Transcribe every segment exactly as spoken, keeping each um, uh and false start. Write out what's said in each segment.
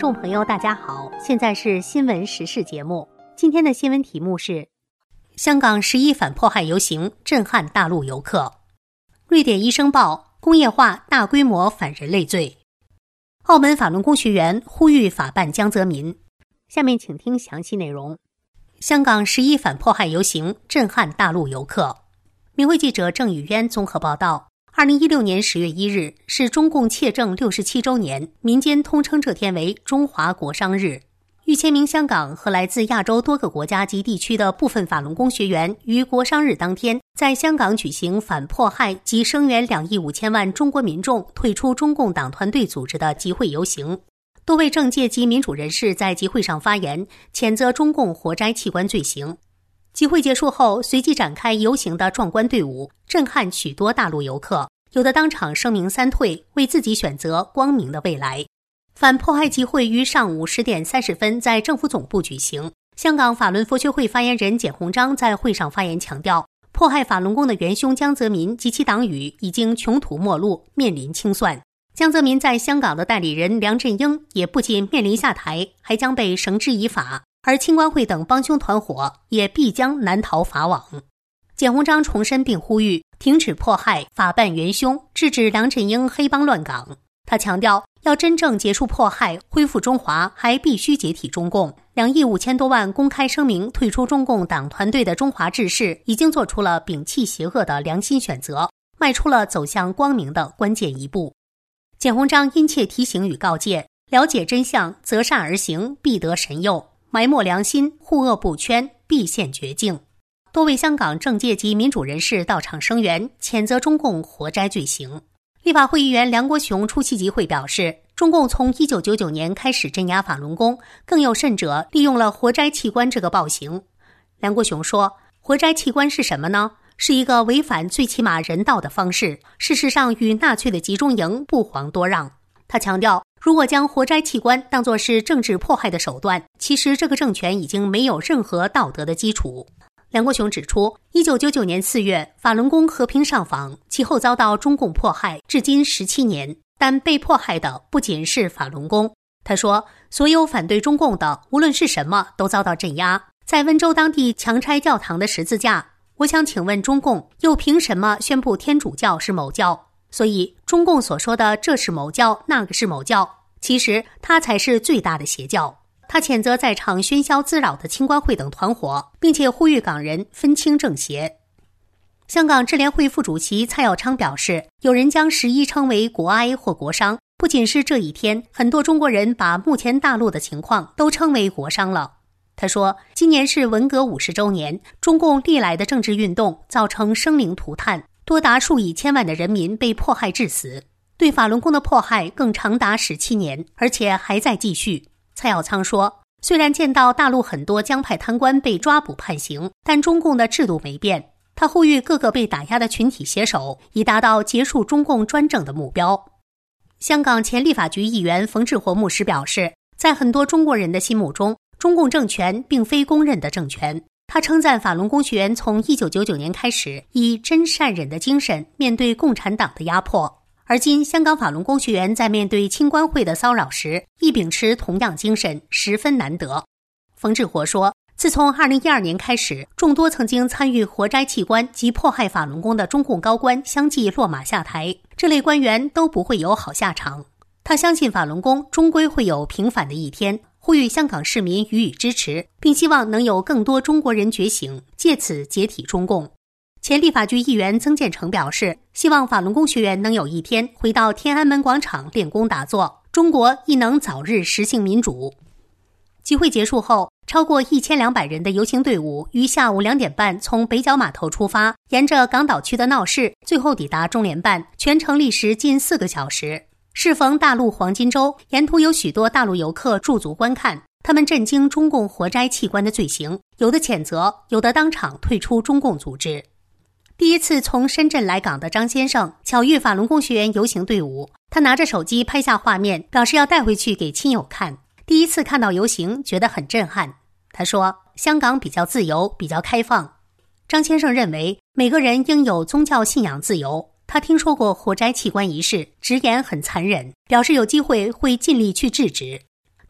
众朋友大家好，现在是新闻时事节目。今天的新闻题目是香港十一反迫害游行震撼大陆游客。瑞典医生报工业化大规模反人类罪。澳门法轮功学员呼吁法办江泽民。下面请听详细内容。香港十一反迫害游行震撼大陆游客。明慧记者郑宇渊综合报道，二零一六年十月一日是中共窃政六十七周年，民间通称这天为中华国殇日。逾千名香港和来自亚洲多个国家及地区的部分法轮功学员于国殇日当天在香港举行反迫害及声援两亿五千万中国民众退出中共党团队组织的集会游行。多位政界及民主人士在集会上发言，谴责中共活摘器官罪行。集会结束后，随即展开游行的壮观队伍，震撼许多大陆游客，有的当场声明三退，为自己选择光明的未来。反迫害集会于上午十点三十分在政府总部举行。香港法轮佛学会发言人简宏章在会上发言强调，迫害法轮功的元凶江泽民及其党羽已经穷途末路，面临清算。江泽民在香港的代理人梁振英也不仅面临下台，还将被绳之以法，而清官会等帮凶团伙也必将难逃法网。简宏章重申并呼吁停止迫害，法办元凶，制止梁振英黑帮乱港。他强调，要真正结束迫害，恢复中华，还必须解体中共。两亿五千多万公开声明退出中共党团队的中华志士已经做出了摒弃邪恶的良心选择，迈出了走向光明的关键一步。简宏章殷切提醒与告诫，了解真相，择善而行，必得神佑；埋没良心，护恶不圈，必现绝境。多位香港政界及民主人士到场声援，谴责中共活摘罪行。立法会议员梁国雄出席集会表示，中共从一九九九年开始镇压法轮功，更有甚者利用了活摘器官这个暴行。梁国雄说，活摘器官是什么呢？是一个违反最起码人道的方式，事实上与纳粹的集中营不遑多让。他强调，如果将活摘器官当作是政治迫害的手段，其实这个政权已经没有任何道德的基础。梁国雄指出，一九九九年四月，法轮功和平上访，其后遭到中共迫害，至今十七年，但被迫害的不仅是法轮功。他说，所有反对中共的，无论是什么，都遭到镇压。在温州当地强拆教堂的十字架，我想请问中共，又凭什么宣布天主教是某教？所以，中共所说的这是某教，那个是某教，其实它才是最大的邪教。他谴责在场喧嚣滋扰的清官会等团伙，并且呼吁港人分清正邪。香港支联会副主席蔡耀昌表示，有人将十一称为国哀或国殇，不仅是这一天，很多中国人把目前大陆的情况都称为国殇了。他说，今年是文革五十周年，中共历来的政治运动造成生灵涂炭，多达数以千万的人民被迫害致死，对法轮功的迫害更长达十七年，而且还在继续。蔡耀昌说，虽然见到大陆很多江派贪官被抓捕判刑，但中共的制度没变。他呼吁各个被打压的群体携手，以达到结束中共专政的目标。香港前立法局议员冯志活牧师表示，在很多中国人的心目中，中共政权并非公认的政权。他称赞法轮功学员从一九九九年开始，以真善忍的精神面对共产党的压迫。而今香港法轮功学员在面对清官会的骚扰时，亦秉持同样精神，十分难得。冯志活说，自从二零一二年开始，众多曾经参与活摘器官及迫害法轮功的中共高官相继落马下台，这类官员都不会有好下场。他相信法轮功终归会有平反的一天，呼吁香港市民予以支持，并希望能有更多中国人觉醒，借此解体中共。前立法局议员曾建成表示，希望法轮功学员能有一天回到天安门广场练功打坐，中国亦能早日实行民主。集会结束后，超过一千两百人的游行队伍于下午两点半从北角码头出发，沿着港岛区的闹市，最后抵达中联办，全程历时近四个小时。适逢大陆黄金周，沿途有许多大陆游客驻足观看，他们震惊中共活摘器官的罪行，有的谴责，有的当场退出中共组织。第一次从深圳来港的张先生巧遇法轮功学员游行队伍，他拿着手机拍下画面，表示要带回去给亲友看。第一次看到游行，觉得很震撼。他说，香港比较自由，比较开放。张先生认为每个人应有宗教信仰自由。他听说过活摘器官一事，直言很残忍，表示有机会会尽力去制止。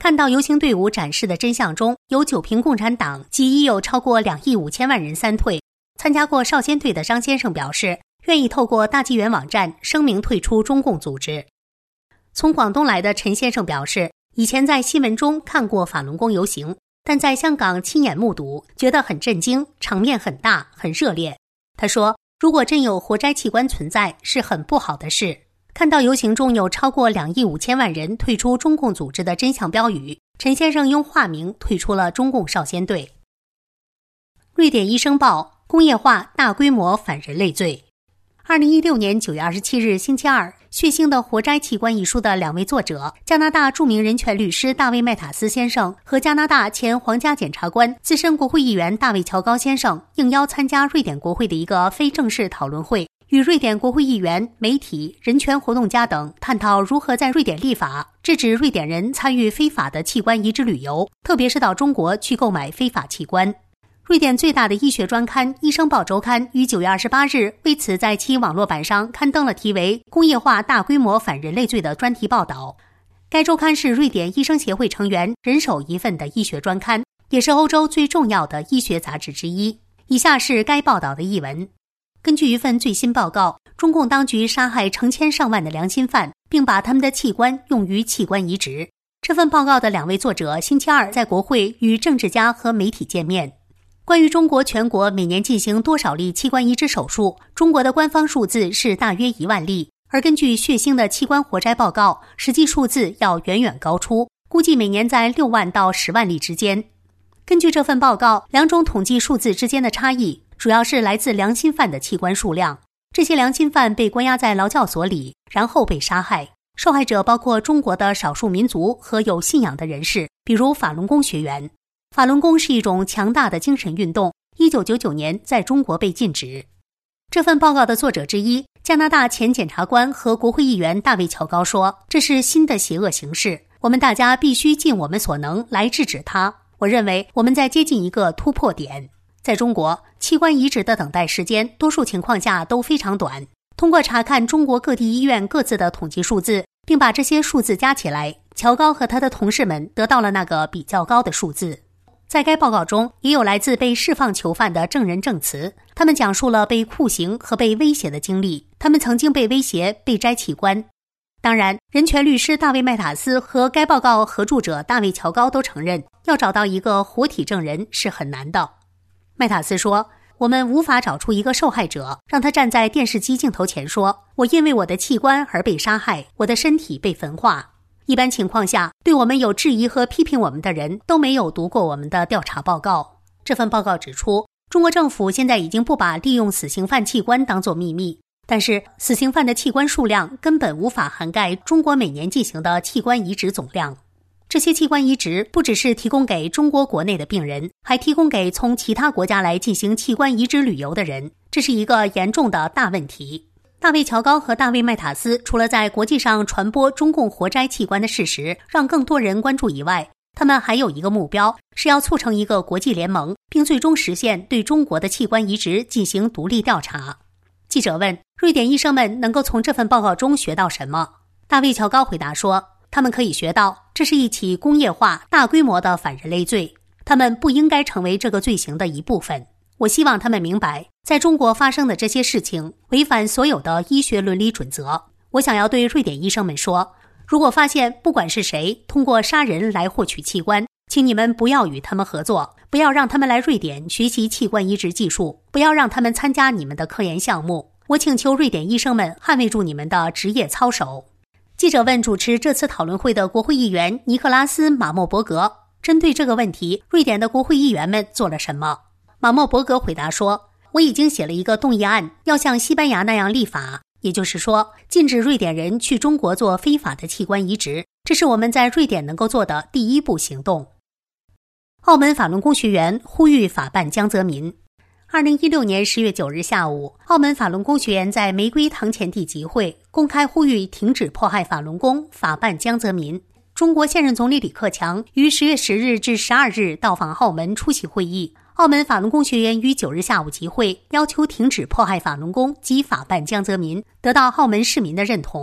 看到游行队伍展示的真相中有九评共产党及已有超过两亿五千万人三退。参加过少先队的张先生表示，愿意透过大纪元网站声明退出中共组织。从广东来的陈先生表示，以前在新闻中看过法轮功游行，但在香港亲眼目睹，觉得很震惊，场面很大，很热烈。他说，如果真有活摘器官存在，是很不好的事。看到游行中有超过两亿五千万人退出中共组织的真相标语，陈先生用化名退出了中共少先队。瑞典医生报工业化大规模反人类罪。二零一六年九月二十七日星期二，血腥的活摘器官一书的两位作者，加拿大著名人权律师大卫麦塔斯先生和加拿大前皇家检察官资深国会议员大卫乔高先生，应邀参加瑞典国会的一个非正式讨论会，与瑞典国会议员、媒体、人权活动家等探讨如何在瑞典立法制止瑞典人参与非法的器官移植旅游，特别是到中国去购买非法器官。瑞典最大的医学专刊《医生报周刊》于九月二十八日为此在其网络版上刊登了题为“工业化大规模反人类罪”的专题报道。该周刊是瑞典医生协会成员人手一份的医学专刊，也是欧洲最重要的医学杂志之一。以下是该报道的译文。根据一份最新报告，中共当局杀害成千上万的良心犯，并把他们的器官用于器官移植。这份报告的两位作者星期二在国会与政治家和媒体见面。关于中国全国每年进行多少例器官移植手术，中国的官方数字是大约一万例，而根据血腥的器官活摘报告，实际数字要远远高出，估计每年在六万到十万例之间。根据这份报告，两种统计数字之间的差异主要是来自良心犯的器官数量。这些良心犯被关押在劳教所里，然后被杀害。受害者包括中国的少数民族和有信仰的人士，比如法轮功学员。法轮功是一种强大的精神运动，一九九九年在中国被禁止。这份报告的作者之一，加拿大前检察官和国会议员大卫乔高说，这是新的邪恶形式，我们大家必须尽我们所能来制止它。我认为我们在接近一个突破点。在中国，器官移植的等待时间多数情况下都非常短。通过查看中国各地医院各自的统计数字，并把这些数字加起来，乔高和他的同事们得到了那个比较高的数字。在该报告中，也有来自被释放囚犯的证人证词，他们讲述了被酷刑和被威胁的经历，他们曾经被威胁被摘器官。当然，人权律师大卫麦塔斯和该报告合著者大卫乔高都承认，要找到一个活体证人是很难的。麦塔斯说，我们无法找出一个受害者，让他站在电视机镜头前说，我因为我的器官而被杀害，我的身体被焚化。一般情况下，对我们有质疑和批评我们的人都没有读过我们的调查报告。这份报告指出，中国政府现在已经不把利用死刑犯器官当作秘密，但是死刑犯的器官数量根本无法涵盖中国每年进行的器官移植总量。这些器官移植不只是提供给中国国内的病人，还提供给从其他国家来进行器官移植旅游的人，这是一个严重的大问题。大卫乔高和大卫麦塔斯除了在国际上传播中共活摘器官的事实，让更多人关注以外，他们还有一个目标，是要促成一个国际联盟，并最终实现对中国的器官移植进行独立调查。记者问，瑞典医生们能够从这份报告中学到什么？大卫乔高回答说，他们可以学到，这是一起工业化、大规模的反人类罪，他们不应该成为这个罪行的一部分。我希望他们明白，在中国发生的这些事情违反所有的医学伦理准则。我想要对瑞典医生们说，如果发现不管是谁通过杀人来获取器官，请你们不要与他们合作，不要让他们来瑞典学习器官移植技术，不要让他们参加你们的科研项目。我请求瑞典医生们捍卫住你们的职业操守。记者问主持这次讨论会的国会议员尼克拉斯·马莫伯格，针对这个问题，瑞典的国会议员们做了什么？马莫伯格回答说，我已经写了一个动议案，要像西班牙那样立法，也就是说，禁止瑞典人去中国做非法的器官移植，这是我们在瑞典能够做的第一步行动。澳门法轮功学员呼吁法办江泽民。二零一六年十月九日下午，澳门法轮功学员在玫瑰堂前地集会，公开呼吁停止迫害法轮功，法办江泽民。中国现任总理李克强于十月十日至十二日到访澳门出席会议。澳门法轮功学员于九日下午集会，要求停止迫害法轮功及法办江泽民，得到澳门市民的认同。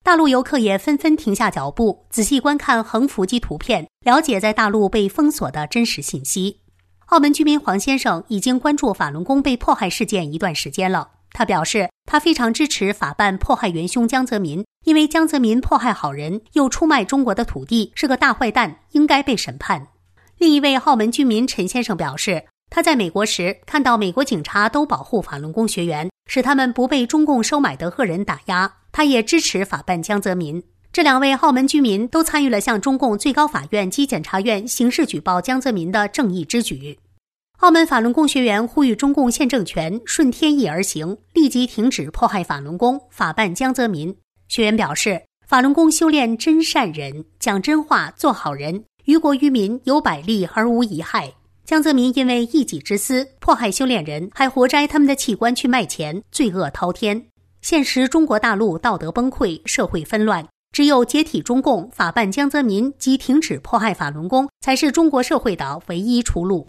大陆游客也纷纷停下脚步，仔细观看横幅及图片，了解在大陆被封锁的真实信息。澳门居民黄先生已经关注法轮功被迫害事件一段时间了。他表示，他非常支持法办迫害元凶江泽民，因为江泽民迫害好人，又出卖中国的土地，是个大坏蛋，应该被审判。另一位澳门居民陈先生表示，他在美国时看到美国警察都保护法轮功学员，使他们不被中共收买的恶人打压，他也支持法办江泽民。这两位澳门居民都参与了向中共最高法院及检察院刑事举报江泽民的正义之举。澳门法轮功学员呼吁中共现政权顺天意而行，立即停止迫害法轮功，法办江泽民。学员表示，法轮功修炼真善忍，讲真话，做好人，于国于民有百利而无一害。江泽民因为一己之私迫害修炼人，还活摘他们的器官去卖钱，罪恶滔天。现实中国大陆道德崩溃，社会纷乱，只有解体中共，法办江泽民及停止迫害法轮功，才是中国社会的唯一出路。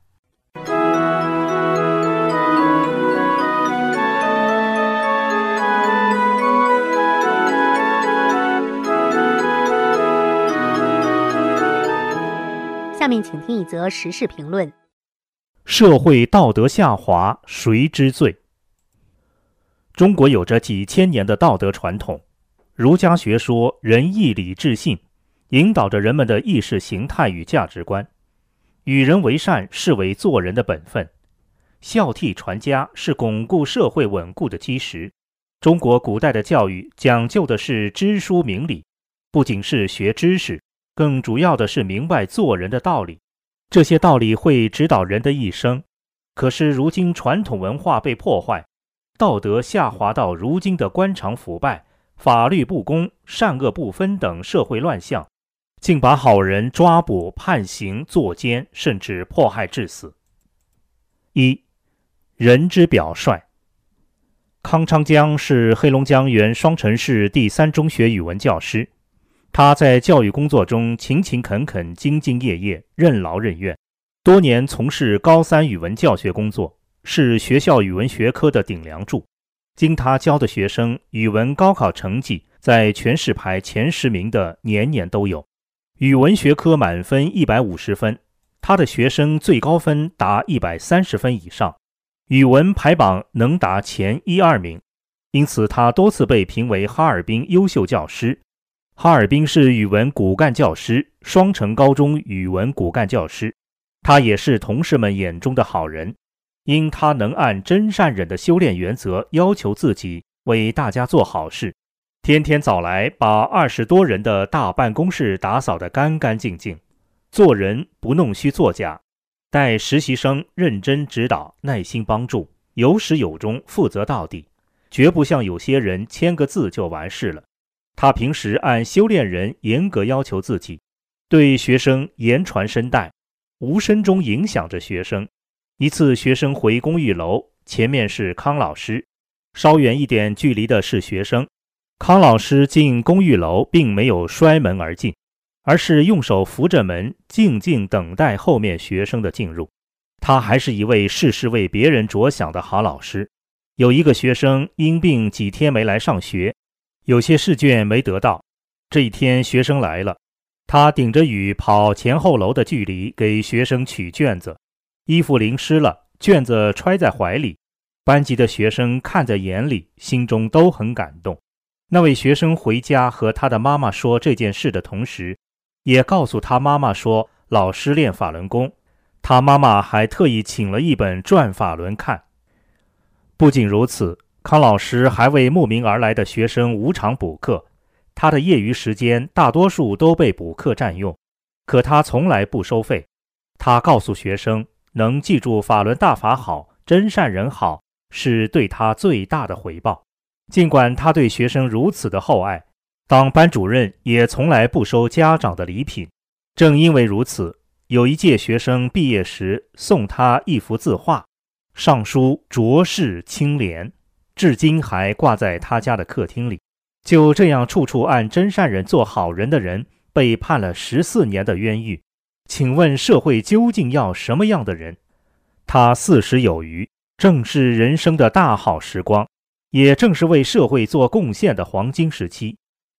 下面请听一则时事评论。 社会道德下滑，谁之罪？中国有着几千年的道德传统，儒家学说仁义礼智信，引导着人们的意识形态与价值观。与人为善视为做人的本分，孝悌传家是巩固社会稳固的基石。中国古代的教育讲究的是知书明理，不仅是学知识，更主要的是明白做人的道理。这些道理会指导人的一生。可是如今传统文化被破坏，道德下滑到如今的官场腐败、法律不公、善恶不分等社会乱象，竟把好人抓捕、判刑、坐监，甚至迫害致死。一、人之表率。康昌江是黑龙江原双城市第三中学语文教师，他在教育工作中勤勤恳恳、兢兢业业、任劳任怨，多年从事高三语文教学工作，是学校语文学科的顶梁柱。经他教的学生，语文高考成绩在全市排前十名的年年都有。语文学科满分一百五十分，他的学生最高分达一百三十分以上，语文排榜能达前一二名，因此他多次被评为哈尔滨优秀教师。哈尔滨市语文骨干教师，双城高中语文骨干教师，他也是同事们眼中的好人，因他能按真善忍的修炼原则要求自己，为大家做好事，天天早来把二十多人的大办公室打扫得干干净净。做人不弄虚作假，待实习生认真指导，耐心帮助，有始有终，负责到底，绝不像有些人签个字就完事了。他平时按修炼人严格要求自己，对学生言传身带，无声中影响着学生。一次学生回公寓楼，前面是康老师，稍远一点距离的是学生。康老师进公寓楼并没有摔门而进，而是用手扶着门，静静等待后面学生的进入。他还是一位事事为别人着想的好老师。有一个学生因病几天没来上学，有些试卷没得到。这一天学生来了，他顶着雨跑前后楼的距离给学生取卷子，衣服淋湿了，卷子揣在怀里。班级的学生看在眼里，心中都很感动。那位学生回家和他的妈妈说这件事的同时，也告诉他妈妈说老师练法轮功，他妈妈还特意请了一本转法轮看。不仅如此，康老师还为慕名而来的学生无偿补课，他的业余时间大多数都被补课占用，可他从来不收费。他告诉学生，能记住法轮大法好，真善人好，是对他最大的回报。尽管他对学生如此的厚爱，当班主任也从来不收家长的礼品。正因为如此，有一届学生毕业时送他一幅字画，上书浊世清廉，至今还挂在他家的客厅里。就这样处处按真善人做好人的人，被判了十四年的冤狱。请问社会究竟要什么样的人？他四十有余，正是人生的大好时光，也正是为社会做贡献的黄金时期。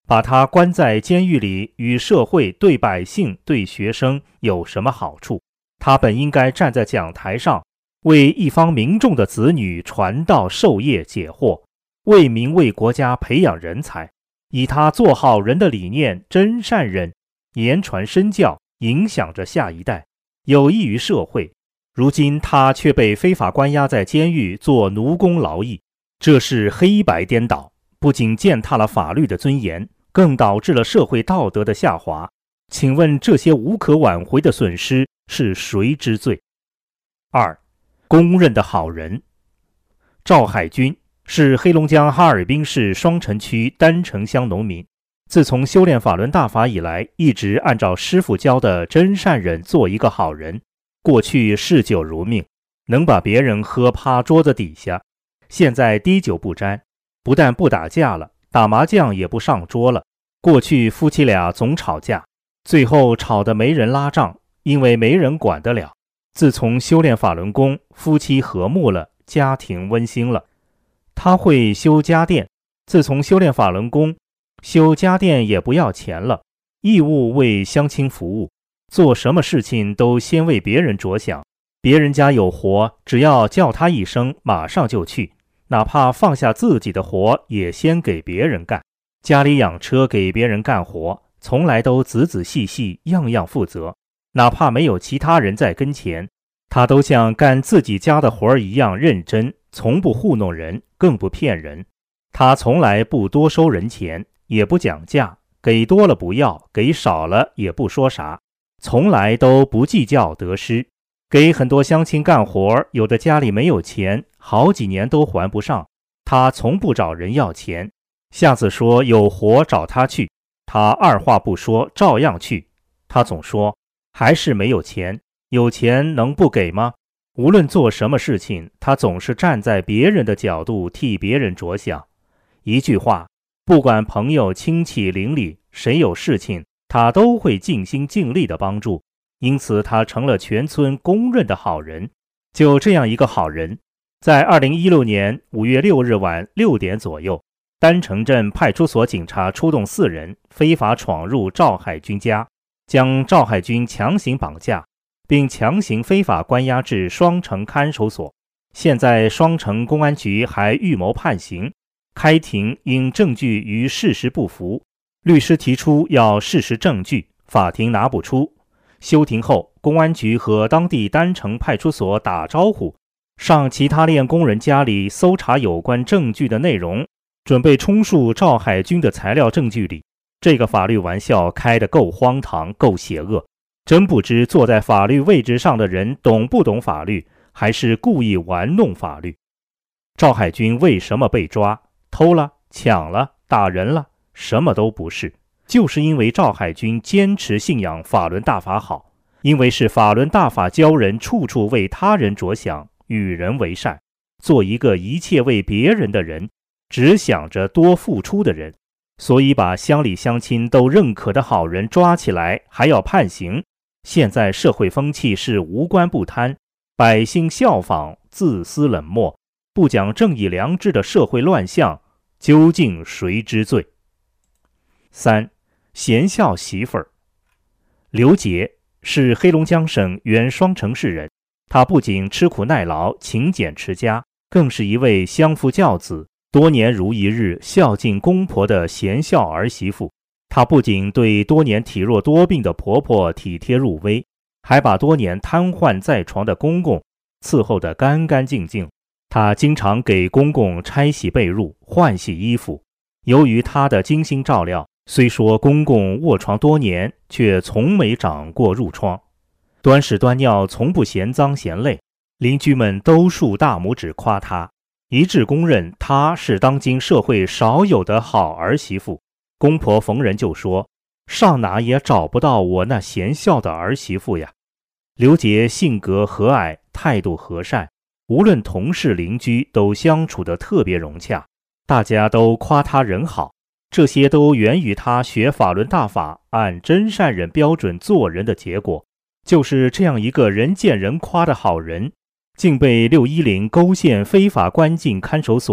把他关在监狱里，与社会、对百姓、对学生有什么好处？他本应该站在讲台上，为一方民众的子女传道授业解惑，为民为国家培养人才，以他做好人的理念，真善忍，言传身教，影响着下一代，有益于社会。如今他却被非法关押在监狱做奴工劳役，这是黑白颠倒，不仅践踏了法律的尊严，更导致了社会道德的下滑。请问这些无可挽回的损失是谁之罪？二，公认的好人。赵海军是黑龙江哈尔滨市双城区丹城乡农民，自从修炼法轮大法以来，一直按照师父教的真善忍做一个好人。过去嗜酒如命，能把别人喝趴桌子底下，现在滴酒不沾，不但不打架了，打麻将也不上桌了。过去夫妻俩总吵架，最后吵得没人拉账，因为没人管得了。自从修炼法轮功，夫妻和睦了，家庭温馨了。他会修家电，自从修炼法轮功，修家电也不要钱了，义务为乡亲服务，做什么事情都先为别人着想，别人家有活，只要叫他一声，马上就去，哪怕放下自己的活，也先给别人干。家里养车给别人干活，从来都仔仔细细，样样负责，哪怕没有其他人在跟前，他都像干自己家的活儿一样认真，从不糊弄人，更不骗人。他从来不多收人钱，也不讲价，给多了不要，给少了也不说啥，从来都不计较得失。给很多乡亲干活，有的家里没有钱，好几年都还不上，他从不找人要钱，下次说有活找他去，他二话不说照样去。他总说还是没有钱，有钱能不给吗？无论做什么事情，他总是站在别人的角度替别人着想。一句话，不管朋友、亲戚、邻里，谁有事情，他都会尽心尽力的帮助，因此他成了全村公认的好人。就这样一个好人，在二零一六年五月六日晚六点左右，丹城镇派出所警察出动四人，非法闯入赵海军家，将赵海军强行绑架，并强行非法关押至双城看守所。现在双城公安局还预谋判刑，开庭因证据与事实不符，律师提出要事实证据，法庭拿不出。休庭后，公安局和当地丹城派出所打招呼，上其他练工人家里搜查有关证据的内容，准备充数赵海军的材料证据里。这个法律玩笑开得够荒唐，够邪恶，真不知坐在法律位置上的人懂不懂法律，还是故意玩弄法律。赵海军为什么被抓？偷了、抢了、打人了？什么都不是，就是因为赵海军坚持信仰法轮大法好，因为是法轮大法教人处处为他人着想，与人为善，做一个一切为别人的人，只想着多付出的人，所以把乡里乡亲都认可的好人抓起来还要判刑。现在社会风气是无官不贪，百姓效仿，自私冷漠，不讲正义良知的社会乱象，究竟谁之罪？三，贤孝媳妇儿。刘杰是黑龙江省原双城市人，他不仅吃苦耐劳、勤俭持家，更是一位相夫教子、多年如一日孝敬公婆的贤孝儿媳妇。她不仅对多年体弱多病的婆婆体贴入微，还把多年瘫痪在床的公公伺候得干干净净。她经常给公公拆洗被褥、换洗衣服。由于她的精心照料，虽说公公卧床多年，却从没长过褥疮。端屎端尿从不嫌脏嫌累，邻居们都竖大拇指夸她，一致公认她是当今社会少有的好儿媳妇。公婆逢人就说，上哪也找不到我那贤孝的儿媳妇呀。刘杰性格和蔼，态度和善，无论同事邻居都相处得特别融洽，大家都夸他人好。这些都源于他学法轮大法，按真善忍标准做人的结果。就是这样一个人见人夸的好人，竟被六一零勾县非法关进看守所，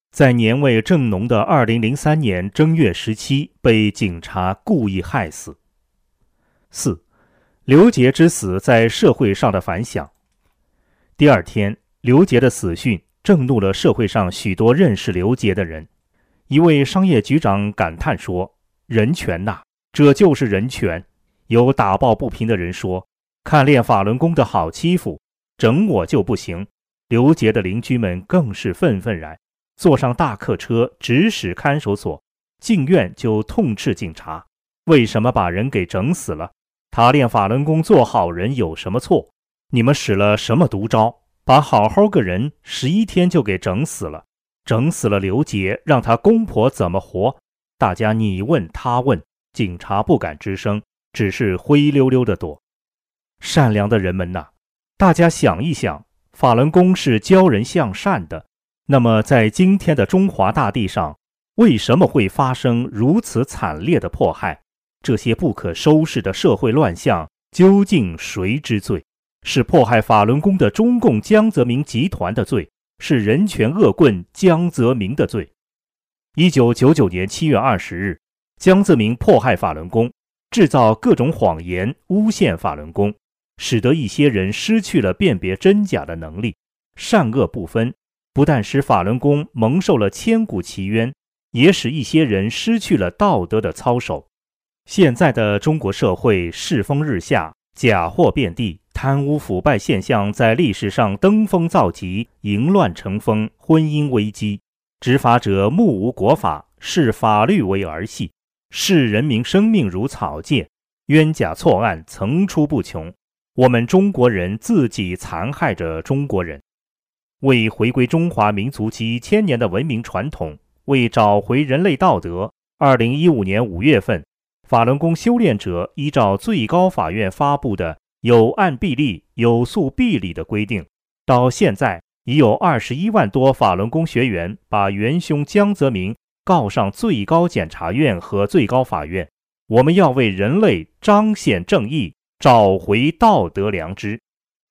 在年味正浓的二零零三年正月十七被警察故意害死。四、刘杰之死在社会上的反响。第二天，刘杰的死讯震怒了社会上许多认识刘杰的人。一位商业局长感叹说：“人权呐，这就是人权。”有打抱不平的人说：“看练法轮功的好欺负，整我就不行。”刘杰的邻居们更是愤愤然，坐上大客车直使看守所，进院就痛斥警察：“为什么把人给整死了？他练法轮功做好人有什么错？你们使了什么毒招，把好好个人十一天就给整死了？整死了刘杰，让他公婆怎么活？”大家你问他问，警察不敢吱声，只是灰溜溜地躲。善良的人们呐，大家想一想，法轮功是教人向善的，那么在今天的中华大地上，为什么会发生如此惨烈的迫害？这些不可收拾的社会乱象，究竟谁之罪？是迫害法轮功的中共江泽民集团的罪，是人权恶棍江泽民的罪。一九九九年七月二十日，江泽民迫害法轮功，制造各种谎言，诬陷法轮功，使得一些人失去了辨别真假的能力，善恶不分，不但使法轮功蒙受了千古奇冤，也使一些人失去了道德的操守。现在的中国社会世风日下，假货遍地，贪污腐败现象在历史上登峰造极，淫乱成风，婚姻危机。执法者目无国法，视法律为儿戏，视人民生命如草芥，冤假错案层出不穷。我们中国人自己残害着中国人。为回归中华民族几千年的文明传统，为找回人类道德，二零一五年五月份，法轮功修炼者依照最高法院发布的有案必立、有诉必理的规定，到现在已有二十一万多法轮功学员把元凶江泽民告上最高检察院和最高法院。我们要为人类彰显正义，找回道德良知。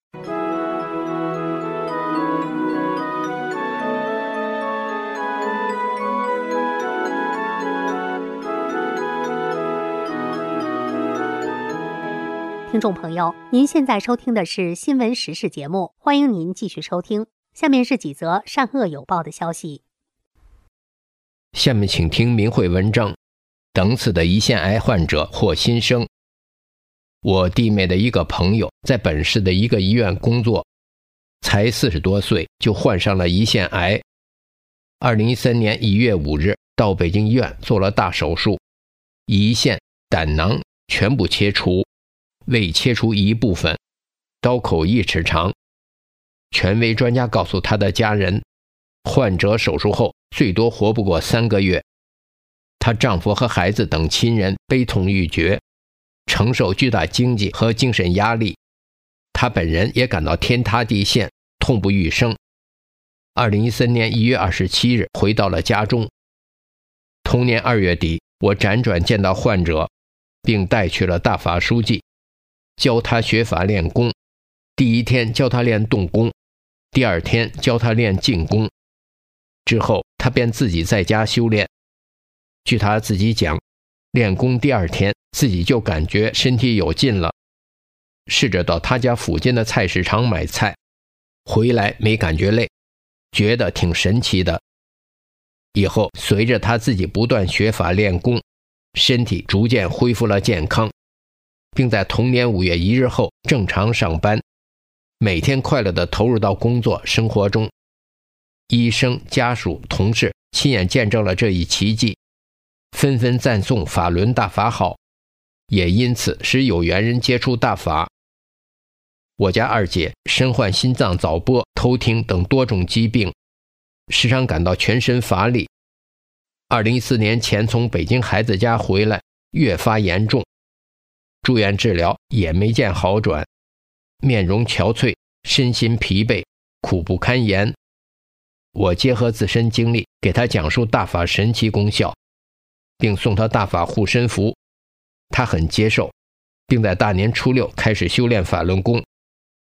听众朋友，您现在收听的是新闻时事节目，欢迎您继续收听。下面是几则善恶有报的消息。 下面请听明慧文章：等死的胰腺癌患者获新生。我弟妹的一个朋友在本市的一个医院工作，才四十多岁就患上了胰腺癌。二零一三年一月五日到北京医院做了大手术，胰腺、胆囊全部切除，未切除一部分，刀口一尺长。权威专家告诉他的家人，患者手术后最多活不过三个月。她丈夫和孩子等亲人悲痛欲绝，承受巨大经济和精神压力。她本人也感到天塌地陷，痛不欲生。二零一三年一月二十七日回到了家中。同年二月底，我辗转见到患者，并带去了大法书记，教他学法练功。第一天教他练动功，第二天教他练静功，之后他便自己在家修炼。据他自己讲，练功第二天自己就感觉身体有劲了，试着到他家附近的菜市场买菜，回来没感觉累，觉得挺神奇的。以后随着他自己不断学法练功，身体逐渐恢复了健康，并在同年五月一日后正常上班，每天快乐地投入到工作生活中。医生、家属、同事亲眼见证了这一奇迹，纷纷赞颂法轮大法好，也因此使有缘人接触大法。我家二姐身患心脏早搏、头停等多种疾病，时常感到全身乏力。二零一四年前从北京孩子家回来，越发严重，住院治疗也没见好转，面容憔悴，身心疲惫，苦不堪言。我结合自身经历，给他讲述大法神奇功效，并送他大法护身符，他很接受，并在大年初六开始修炼法轮功。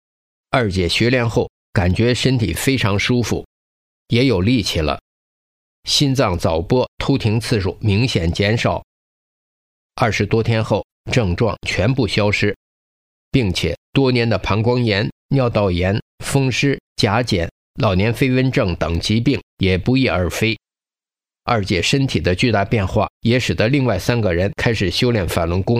二姐学练后感觉身体非常舒服，也有力气了。 心脏早搏突停次数明显减少。二十多天后，症状全部消失，并且多年的膀胱炎、尿道炎、风湿、甲减、老年飞蚊症等疾病也不翼而飞。二姐身体的巨大变化也使得另外三个人开始修炼法轮功。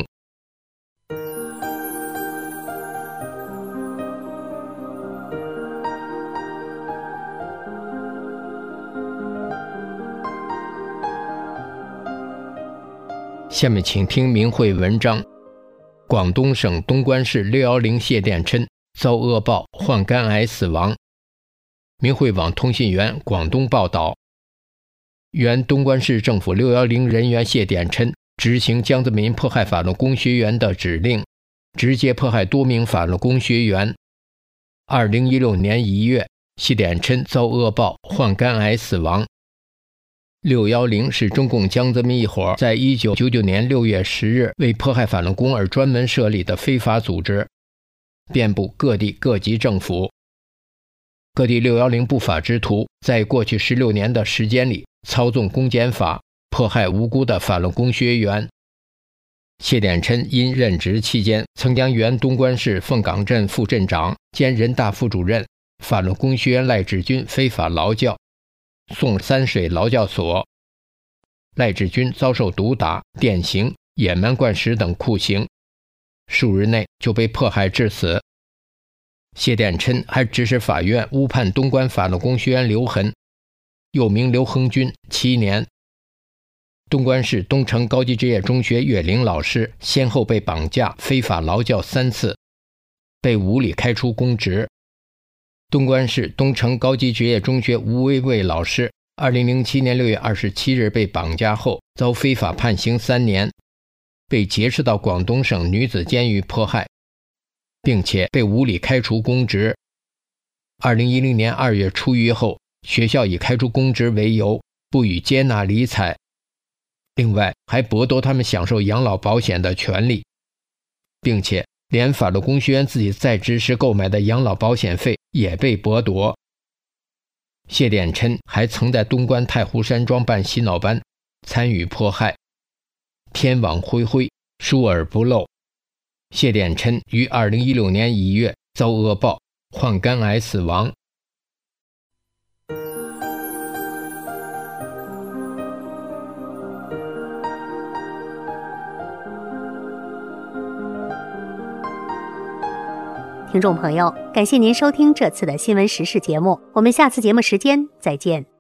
下面请听明慧文章。广东省东莞市六一零谢殿琛遭恶报患肝癌死亡。明慧网通信员广东报道，原东莞市政府六一零人员谢殿琛执行江泽民迫害法轮功学员的指令，直接迫害多名法轮功学员。二零一六年一月，谢殿琛遭恶报患肝癌死亡。六一零是中共江泽民一伙在一九九九年六月十日为迫害法轮功而专门设立的非法组织，遍布各地各级政府。各地六一零不法之徒在过去十六年的时间里操纵公检法，迫害无辜的法轮功学员。谢殿琛因任职期间曾将原东莞市凤岗镇副镇长兼人大副主任法轮功学员赖志军非法劳教，送三水劳教所。赖志军遭受毒打、电刑、野蛮灌食等酷刑，数日内就被迫害致死。谢殿琛还指使法院误判东莞法轮功学员刘恒，又名刘恒军，七年。东莞市东城高级职业中学岳林老师先后被绑架、非法劳教三次，被无理开除公职。东莞市东城高级职业中学吴维卫老师二零零七年六月二十七日被绑架后遭非法判刑三年，被劫持到广东省女子监狱迫害，并且被无理开除公职。二零一零年二月出狱后，学校以开除公职为由不予接纳理睬，另外还剥夺他们享受养老保险的权利，并且连法轮功学员自己在职时购买的养老保险费也被剥夺。谢殿琛还曾在东莞太湖山庄办洗脑班，参与迫害。天网恢恢，疏而不漏。谢殿琛于二零一六年一月遭恶报，患肝癌死亡。 听众朋友，感谢您收听这次的新闻时事节目，我们下次节目时间再见。